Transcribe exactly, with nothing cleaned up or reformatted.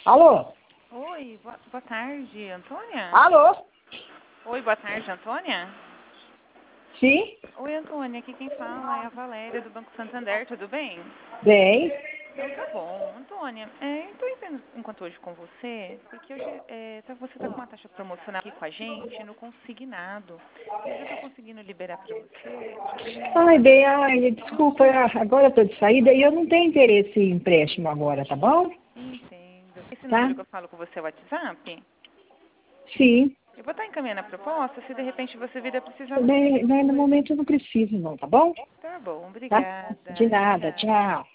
Alô? Oi, boa, boa tarde, Antônia? Alô? Oi, boa tarde, Antônia? Sim? Oi, Antônia, aqui quem fala é a Valéria do Banco Santander, tudo bem? Bem. Então tá bom. Antônia, é, eu estou entrando em contato hoje com você, porque hoje é, tá- você está com uma taxa promocional aqui com a gente no consignado. E hoje eu estou conseguindo liberar para você em Ai, bem, até ai, mil desculpa, cem. agora eu tô de saída e eu não tenho interesse em empréstimo agora, tá bom? Entendo. Esse Tá? número que eu falo com você é o WhatsApp? Sim. Eu vou estar encaminhando a proposta, se de repente você vir a precisar, você me Bem, liga bem, no depois. momento eu não preciso não, tá bom? Tá bom, Tá? De obrigada. nada, Tchau. tchau.